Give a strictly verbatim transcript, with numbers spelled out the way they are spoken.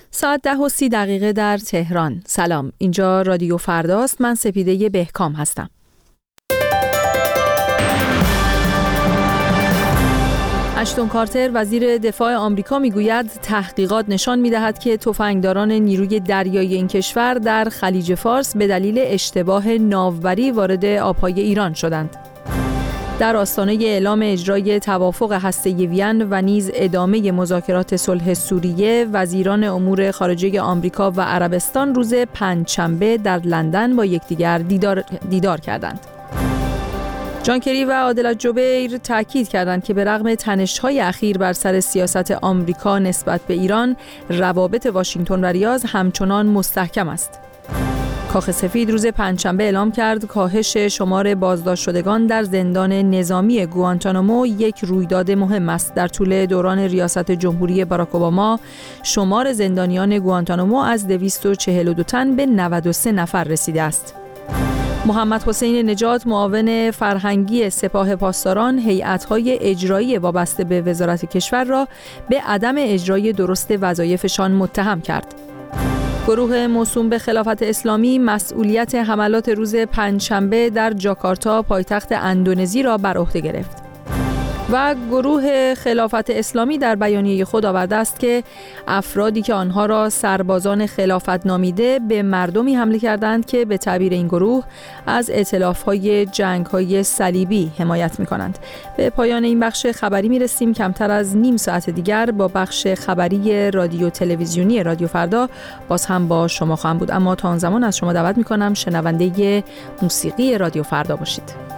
ساعت ده و سی دقیقه در تهران. سلام، اینجا رادیو فرداست. من سپیده بهکام هستم. اشتون کارتر وزیر دفاع آمریکا میگوید تحقیقات نشان میدهد که تفنگداران نیروی دریایی این کشور در خلیج فارس به دلیل اشتباه ناوبری وارد آبهای ایران شدند. در آستانه اعلام اجرای توافق هسته‌ای وین و نیز ادامه مذاکرات صلح سوریه، وزیران امور خارجه آمریکا و عربستان روز پنجشنبه در لندن با یکدیگر دیدار, دیدار کردند. جان کری و عادل جبیر تاکید کردند که به رغم تنش‌های اخیر بر سر سیاست آمریکا نسبت به ایران، روابط واشنگتن و ریاض همچنان مستحکم است. کاخ سفید روز پنجشنبه اعلام کرد کاهش شمار بازداشت شدگان در زندان نظامی گوانتانامو یک رویداد مهم است. در طول دوران ریاست جمهوری باراک اوباما شمار زندانیان گوانتانامو از دویست و چهل و دو تن به نود و سه نفر رسیده است. محمد حسین نجات، معاون فرهنگی سپاه پاسداران، هیئت‌های اجرایی وابسته به وزارت کشور را به عدم اجرای درست وظایفشان متهم کرد. گروه موسوم به خلافت اسلامی مسئولیت حملات روز پنجشنبه در جاکارتا پایتخت اندونزی را بر عهده گرفت. و گروه خلافت اسلامی در بیانیه خود آورده است که افرادی که آنها را سربازان خلافت نامیده به مردمی حمله کردند که به تعبیر این گروه از ائتلاف‌های جنگ‌های صلیبی حمایت می‌کنند. به پایان این بخش خبری می‌رسیم. کمتر از نیم ساعت دیگر با بخش خبری رادیو تلویزیونی رادیو فردا باز هم با شما خواهم بود، اما تا آن زمان از شما دعوت می‌کنم شنونده موسیقی رادیو فردا باشید.